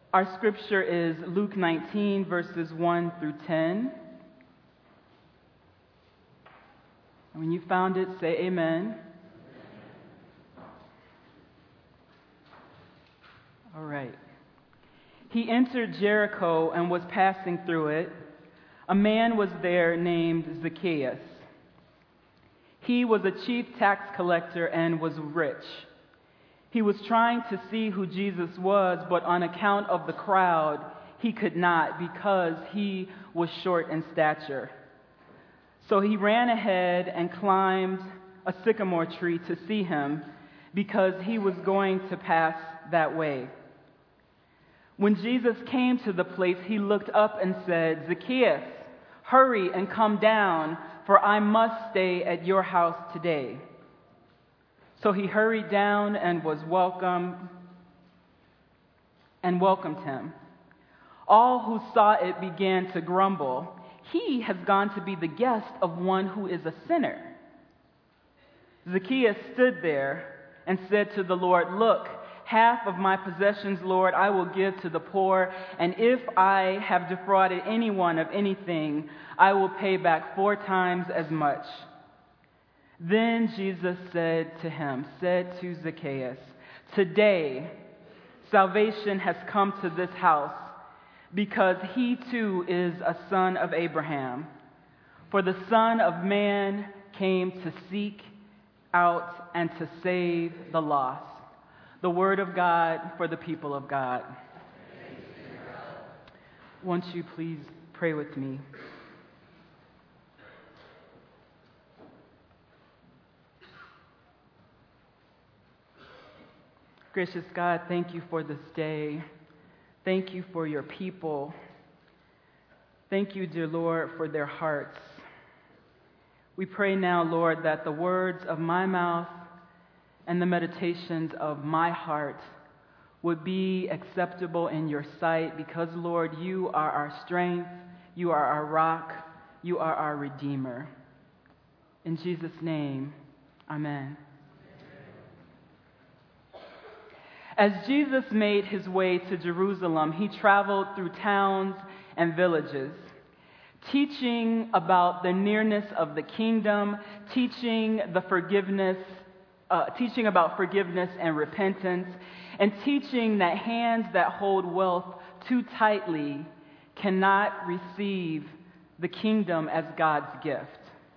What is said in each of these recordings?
Our scripture is Luke 19, verses 1 through 10. And when you found it, say amen. All right. He entered Jericho and was passing through it. A man was there named Zacchaeus. He was a chief tax collector and was rich. He was trying to see who Jesus was, but on account of the crowd, he could not because he was short in stature. So he ran ahead and climbed a sycamore tree to see him because he was going to pass that way. When Jesus came to the place, he looked up and said, "Zacchaeus, hurry and come down, for I must stay at your house today." So he hurried down and welcomed him. All who saw it began to grumble, "He has gone to be the guest of one who is a sinner." Zacchaeus stood there and said to the Lord, "Look, half of my possessions, Lord, I will give to the poor, and if I have defrauded anyone of anything, I will pay back 4 times as much." Then Jesus said to Zacchaeus, "Today salvation has come to this house, because he too is a son of Abraham. For the Son of Man came to seek out and to save the lost." The word of God for the people of God. Won't you please pray with me? Gracious God, thank you for this day. Thank you for your people. Thank you, dear Lord, for their hearts. We pray now, Lord, that the words of my mouth and the meditations of my heart would be acceptable in your sight because, Lord, you are our strength, you are our rock, you are our Redeemer. In Jesus' name, amen. As Jesus made his way to Jerusalem, he traveled through towns and villages, teaching about the nearness of the kingdom, teaching about forgiveness and repentance, and teaching that hands that hold wealth too tightly cannot receive the kingdom as God's gift.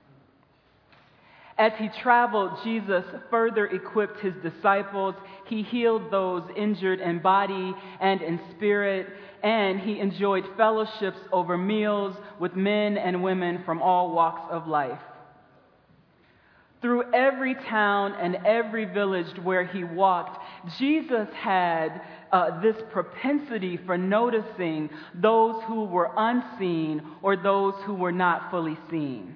As he traveled, Jesus further equipped his disciples. He healed those injured in body and in spirit, and he enjoyed fellowships over meals with men and women from all walks of life. Through every town and every village where he walked, Jesus had this propensity for noticing those who were unseen or those who were not fully seen.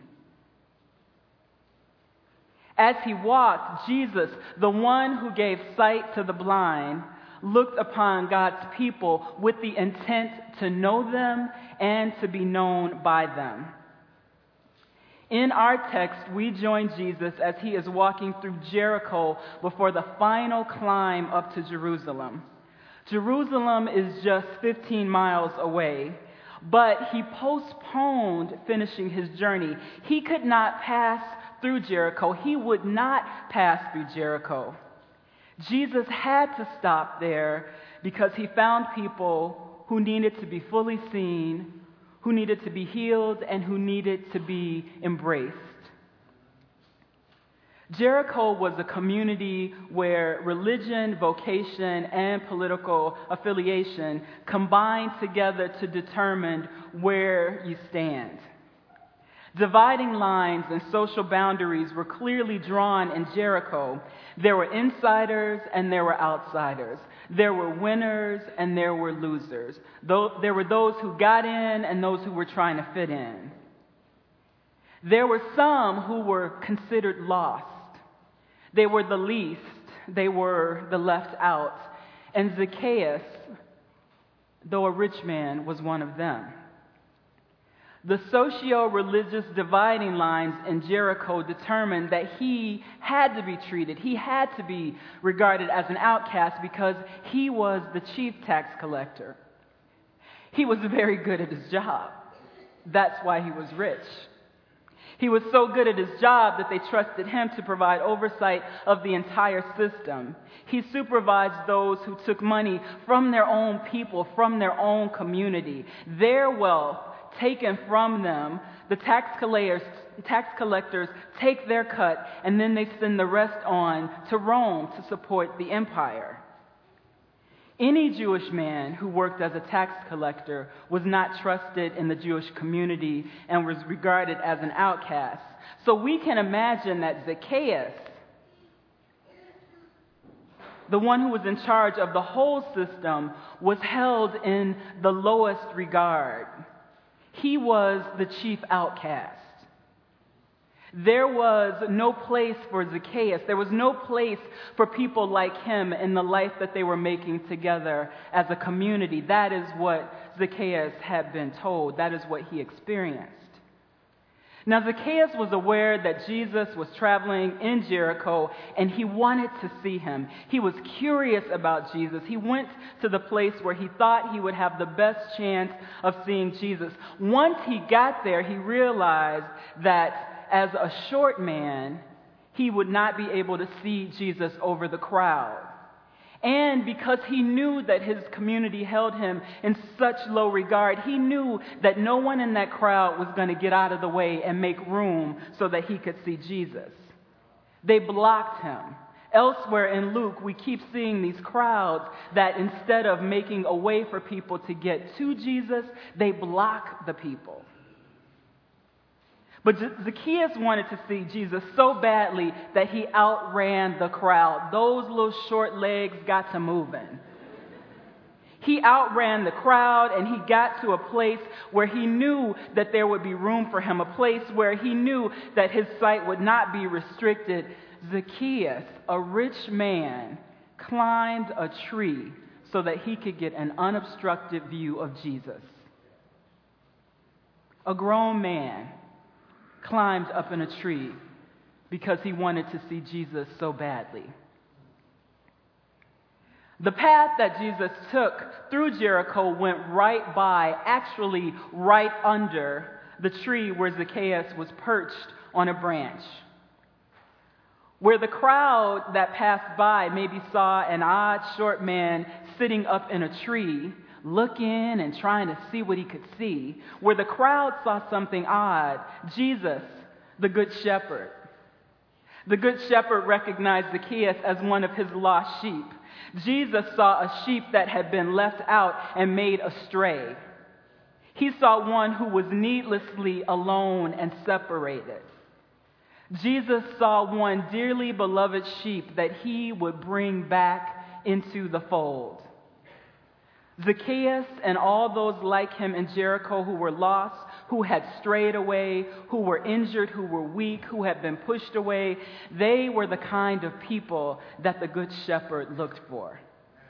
As he walked, Jesus, the one who gave sight to the blind, looked upon God's people with the intent to know them and to be known by them. In our text, we join Jesus as he is walking through Jericho before the final climb up to Jerusalem. Jerusalem is just 15 miles away, but he postponed finishing his journey. He could not pass through Jericho. He would not pass through Jericho. Jesus had to stop there because he found people who needed to be fully seen, who needed to be healed, and who needed to be embraced. Jericho was a community where religion, vocation, and political affiliation combined together to determine where you stand. Dividing lines and social boundaries were clearly drawn in Jericho. There were insiders and there were outsiders. There were winners and there were losers. There were those who got in and those who were trying to fit in. There were some who were considered lost. They were the least. They were the left out. And Zacchaeus, though a rich man, was one of them. The socio-religious dividing lines in Jericho determined that he had to be treated, he had to be regarded as an outcast because he was the chief tax collector. He was very good at his job. That's why he was rich. He was so good at his job that they trusted him to provide oversight of the entire system. He supervised those who took money from their own people, from their own community. Their wealth taken from them, the tax collectors take their cut, and then they send the rest on to Rome to support the empire. Any Jewish man who worked as a tax collector was not trusted in the Jewish community and was regarded as an outcast. So we can imagine that Zacchaeus, the one who was in charge of the whole system, was held in the lowest regard. He was the chief outcast. There was no place for Zacchaeus. There was no place for people like him in the life that they were making together as a community. That is what Zacchaeus had been told. That is what he experienced. Now, Zacchaeus was aware that Jesus was traveling in Jericho, and he wanted to see him. He was curious about Jesus. He went to the place where he thought he would have the best chance of seeing Jesus. Once he got there, he realized that as a short man, he would not be able to see Jesus over the crowd. And because he knew that his community held him in such low regard, he knew that no one in that crowd was going to get out of the way and make room so that he could see Jesus. They blocked him. Elsewhere in Luke, we keep seeing these crowds that instead of making a way for people to get to Jesus, they block the people. But Zacchaeus wanted to see Jesus so badly that he outran the crowd. Those little short legs got to moving. He outran the crowd, and he got to a place where he knew that there would be room for him, a place where he knew that his sight would not be restricted. Zacchaeus, a rich man, climbed a tree so that he could get an unobstructed view of Jesus. A grown man climbed up in a tree because he wanted to see Jesus so badly. The path that Jesus took through Jericho went right by, actually right under, the tree where Zacchaeus was perched on a branch. Where the crowd that passed by maybe saw an odd short man sitting up in a tree, looking and trying to see what he could see, where the crowd saw something odd, Jesus, the Good Shepherd. The Good Shepherd recognized Zacchaeus as one of his lost sheep. Jesus saw a sheep that had been left out and made astray. He saw one who was needlessly alone and separated. Jesus saw one dearly beloved sheep that he would bring back into the fold. Zacchaeus and all those like him in Jericho who were lost, who had strayed away, who were injured, who were weak, who had been pushed away, they were the kind of people that the Good Shepherd looked for.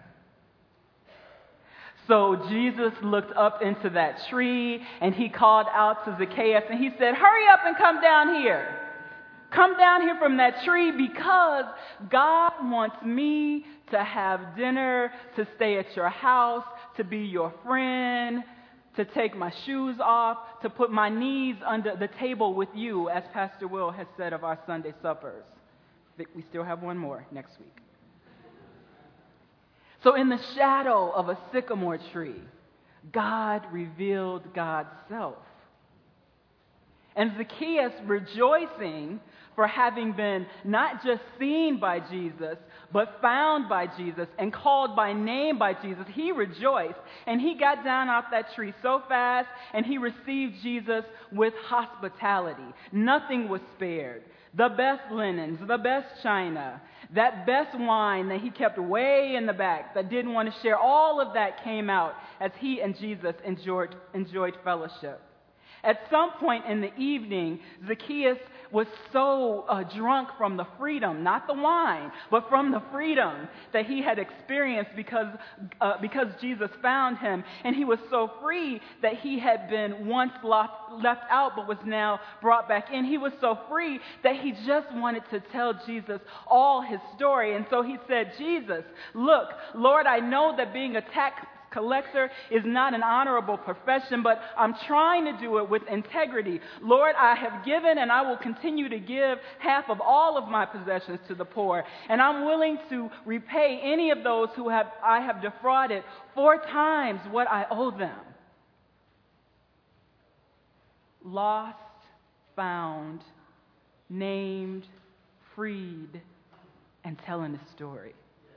So Jesus looked up into that tree and he called out to Zacchaeus and he said, "Hurry up and come down here. Come down here from that tree because God wants me to have dinner, to stay at your house, to be your friend, to take my shoes off, to put my knees under the table with you," as Pastor Will has said of our Sunday suppers. We still have one more next week. So in the shadow of a sycamore tree, God revealed God's self. And Zacchaeus, rejoicing for having been not just seen by Jesus, but found by Jesus and called by name by Jesus, he rejoiced. And he got down off that tree so fast, and he received Jesus with hospitality. Nothing was spared. The best linens, the best china, that best wine that he kept way in the back, that didn't want to share, all of that came out as he and Jesus enjoyed fellowship. At some point in the evening, Zacchaeus was so drunk from the freedom, not the wine, but from the freedom that he had experienced because Jesus found him. And he was so free that he had been once left out but was now brought back in. He was so free that he just wanted to tell Jesus all his story. And so he said, "Jesus, look, Lord, I know that being a tax collector is not an honorable profession, but I'm trying to do it with integrity. Lord, I have given and I will continue to give half of all of my possessions to the poor, and I'm willing to repay any of those who I have defrauded 4 times what I owe them. Lost, found, named, freed, and telling a story.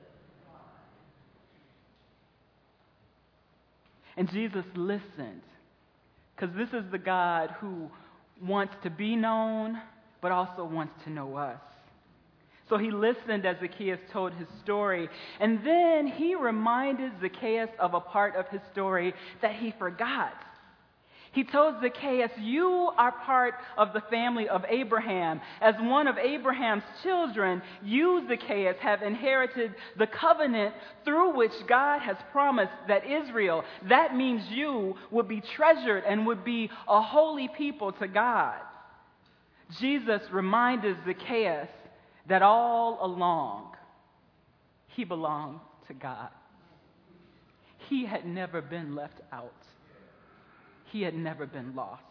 And Jesus listened, because this is the God who wants to be known, but also wants to know us. So he listened as Zacchaeus told his story, and then he reminded Zacchaeus of a part of his story that he forgot. He told Zacchaeus, you are part of the family of Abraham. As one of Abraham's children, you, Zacchaeus, have inherited the covenant through which God has promised that Israel, that means you, would be treasured and would be a holy people to God. Jesus reminded Zacchaeus that all along he belonged to God. He had never been left out. He had never been lost.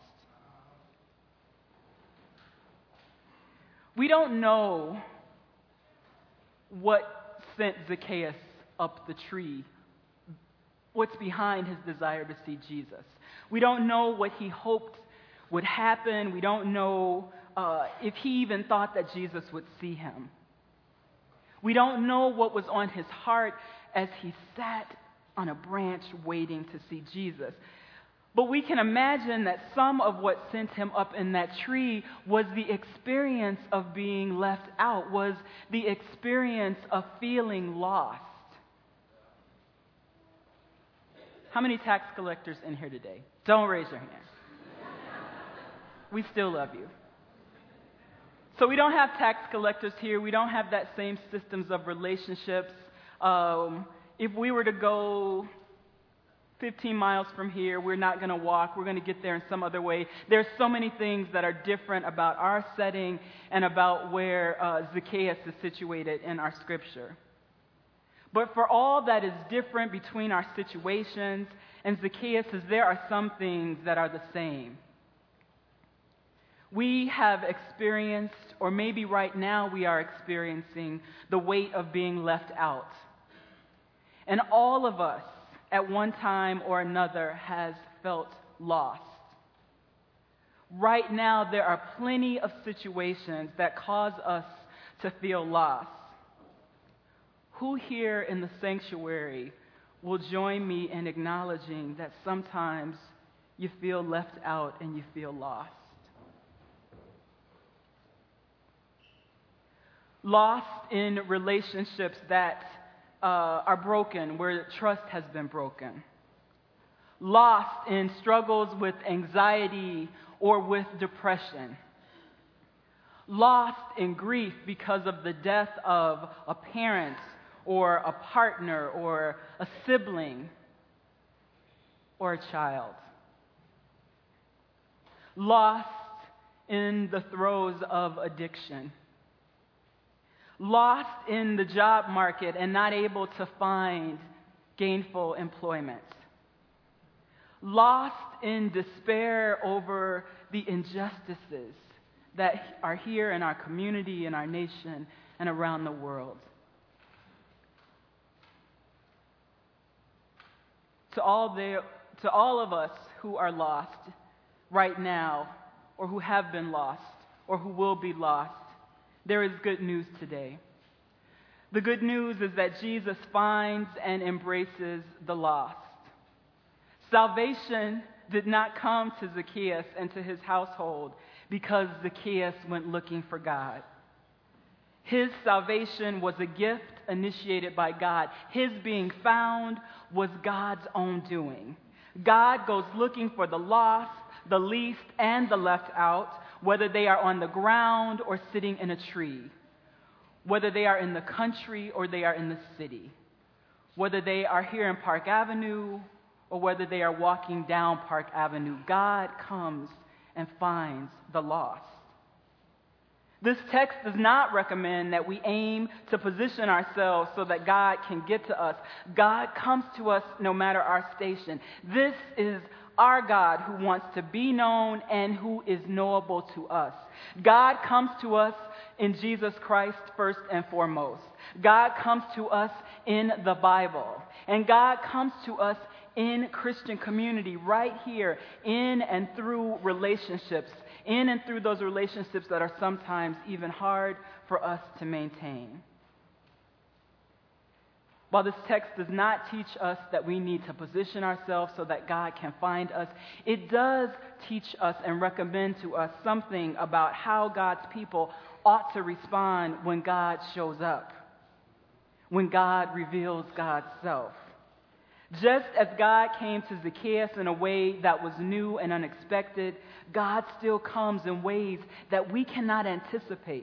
We don't know what sent Zacchaeus up the tree, what's behind his desire to see Jesus. We don't know what he hoped would happen. We don't know if he even thought that Jesus would see him. We don't know what was on his heart as he sat on a branch waiting to see Jesus. But we can imagine that some of what sent him up in that tree was the experience of being left out, was the experience of feeling lost. How many tax collectors in here today? Don't raise your hand. We still love you. So we don't have tax collectors here. We don't have that same systems of relationships. If we were to go 15 miles from here, we're not going to walk. We're going to get there in some other way. There's so many things that are different about our setting and about where Zacchaeus is situated in our scripture. But for all that is different between our situations and Zacchaeus', there are some things that are the same. We have experienced, or maybe right now we are experiencing, the weight of being left out. And all of us, at one time or another, has felt lost. Right now, there are plenty of situations that cause us to feel lost. Who here in the sanctuary will join me in acknowledging that sometimes you feel left out and you feel lost? Lost in relationships that are broken, where trust has been broken. Lost in struggles with anxiety or with depression. Lost in grief because of the death of a parent or a partner or a sibling or a child. Lost in the throes of addiction. Lost in the job market and not able to find gainful employment. Lost in despair over the injustices that are here in our community, in our nation, and around the world. To all of us who are lost right now, or who have been lost, or who will be lost, there is good news today. The good news is that Jesus finds and embraces the lost. Salvation did not come to Zacchaeus and to his household because Zacchaeus went looking for God. His salvation was a gift initiated by God. His being found was God's own doing. God goes looking for the lost, the least, and the left out, whether they are on the ground or sitting in a tree, whether they are in the country or they are in the city, whether they are here in Park Avenue or whether they are walking down Park Avenue. God comes and finds the lost. This text does not recommend that we aim to position ourselves so that God can get to us. God comes to us no matter our station. This is our God who wants to be known and who is knowable to us. God comes to us in Jesus Christ first and foremost. God comes to us in the Bible. And God comes to us in Christian community right here, in and through relationships, in and through those relationships that are sometimes even hard for us to maintain. While this text does not teach us that we need to position ourselves so that God can find us, it does teach us and recommend to us something about how God's people ought to respond when God shows up, when God reveals God's self. Just as God came to Zacchaeus in a way that was new and unexpected, God still comes in ways that we cannot anticipate.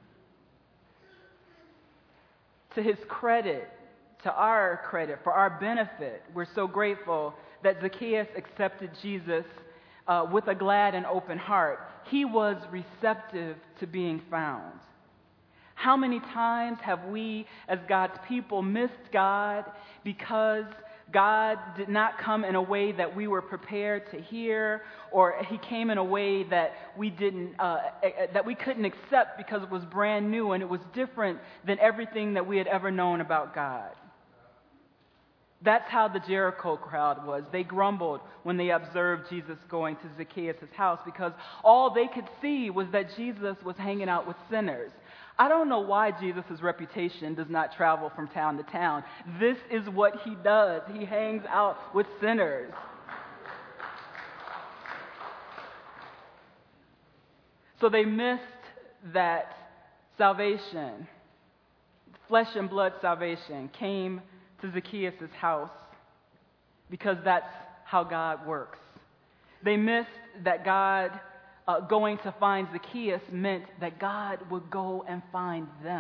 To his credit, to our credit, for our benefit, we're so grateful that Zacchaeus accepted Jesus with a glad and open heart. He was receptive to being found. How many times have we, as God's people, missed God because God did not come in a way that we were prepared to hear, or he came in a way that we couldn't accept because it was brand new and it was different than everything that we had ever known about God? That's how the Jericho crowd was. They grumbled when they observed Jesus going to Zacchaeus' house because all they could see was that Jesus was hanging out with sinners. I don't know why Jesus' reputation does not travel from town to town. This is what he does. He hangs out with sinners. So they missed that salvation, flesh and blood salvation, came to Zacchaeus' house because that's how God works. They missed that God going to find Zacchaeus meant that God would go and find them.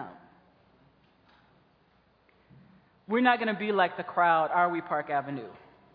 We're not going to be like the crowd, are we, Park Avenue?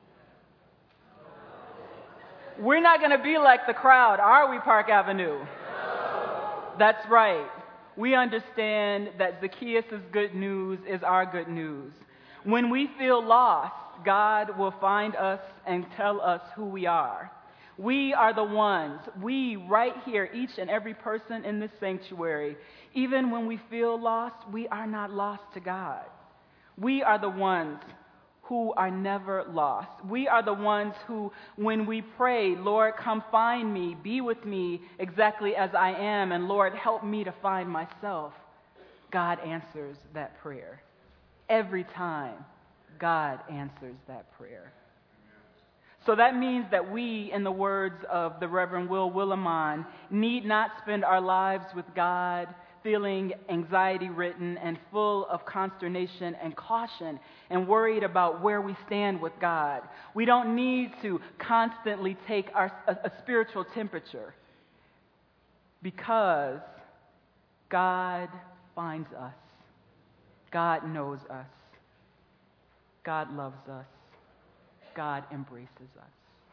We're not going to be like the crowd, are we, Park Avenue? That's right. We understand that Zacchaeus' good news is our good news. When we feel lost, God will find us and tell us who we are. We are the ones, we right here, each and every person in this sanctuary, even when we feel lost, we are not lost to God. We are the ones who are never lost. We are the ones who, when we pray, Lord, come find me, be with me exactly as I am, and Lord, help me to find myself, God answers that prayer. Every time, God answers that prayer. So that means that we, in the words of the Reverend Will Willimon, need not spend our lives with God feeling anxiety-ridden and full of consternation and caution and worried about where we stand with God. We don't need to constantly take a spiritual temperature because God finds us. God knows us. God loves us. God embraces us.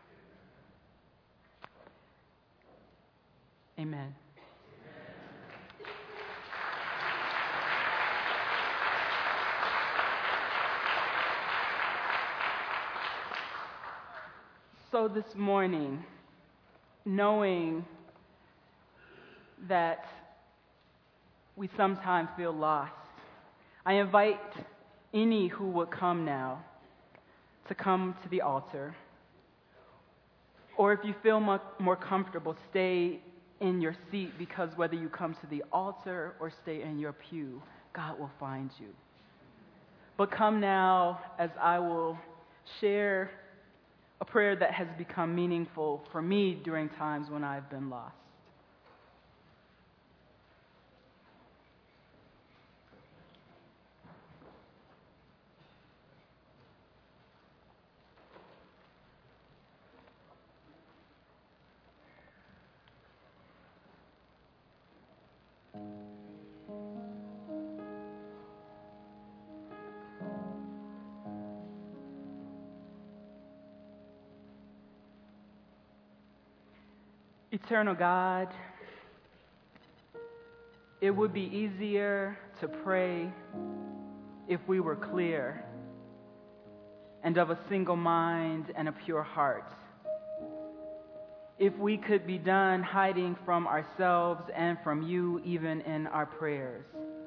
Amen. So this morning, knowing that we sometimes feel lost, I invite any who would come now to come to the altar. Or if you feel more comfortable, stay in your seat, because whether you come to the altar or stay in your pew, God will find you. But come now as I will share a prayer that has become meaningful for me during times when I've been lost. Eternal God, It would be easier to pray if we were clear and of a single mind and a pure heart. If we could be done hiding from ourselves and from you, even in our prayers.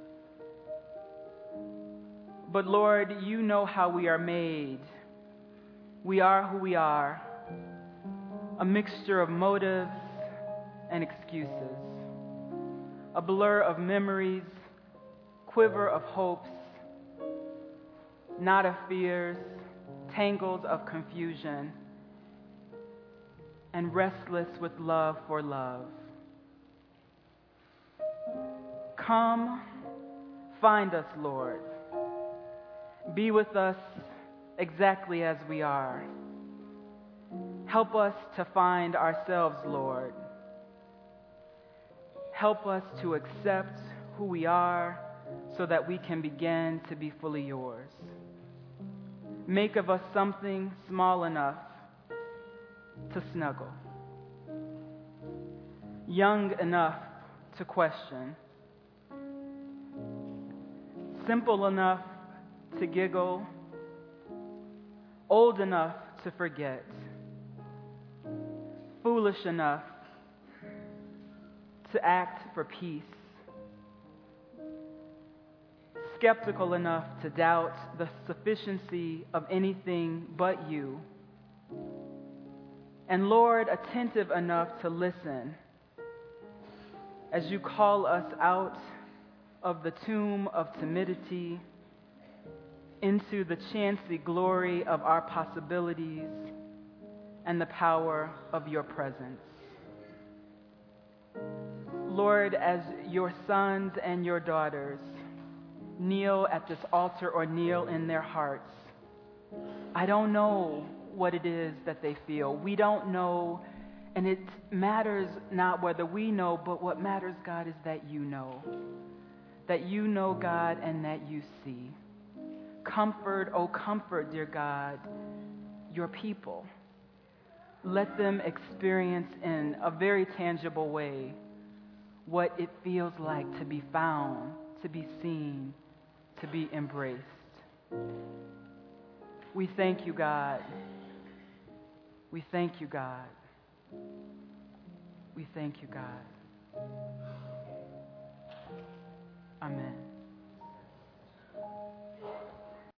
But Lord, you know how we are made. We are who we are, a mixture of motives and excuses, a blur of memories, quiver of hopes, knot of fears, tangles of confusion, and restless with love for love. Come, find us, Lord. Be with us exactly as we are. Help us to find ourselves, Lord. Help us to accept who we are so that we can begin to be fully yours. Make of us something small enough to snuggle, young enough to question, simple enough to giggle, old enough to forget, foolish enough to act for peace, skeptical enough to doubt the sufficiency of anything but you, and Lord, attentive enough to listen as you call us out of the tomb of timidity into the chancy glory of our possibilities and the power of your presence. Lord, as your sons and your daughters kneel at this altar or kneel in their hearts, I don't know what it is that they feel. We don't know, and it matters not whether we know, but what matters, God, is that you know. That you know, God, and that you see. Comfort, oh comfort, dear God, your people. Let them experience in a very tangible way what it feels like to be found, to be seen, to be embraced. We thank you, God. We thank you, God. We thank you, God. Amen.